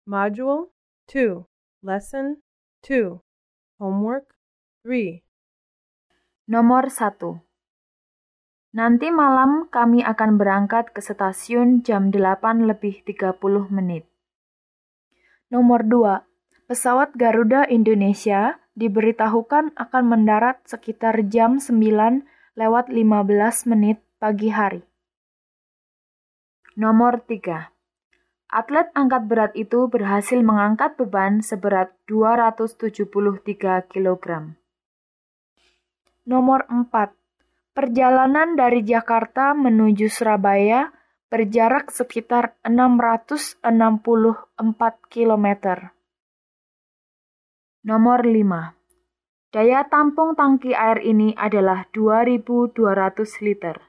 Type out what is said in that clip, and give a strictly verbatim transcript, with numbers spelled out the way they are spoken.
Module two, Lesson two, Homework three. Nomor satu. Nanti malam kami akan berangkat ke stasiun jam delapan lebih tiga puluh menit. Nomor dua. Pesawat Garuda Indonesia diberitahukan akan mendarat sekitar jam sembilan lewat lima belas menit pagi hari. Nomor tiga. Atlet angkat berat itu berhasil mengangkat beban seberat dua ratus tujuh puluh tiga kilogram. Nomor empat. Perjalanan dari Jakarta menuju Surabaya berjarak sekitar enam ratus enam puluh empat kilometer. Nomor lima. Daya tampung tangki air ini adalah dua ribu dua ratus liter.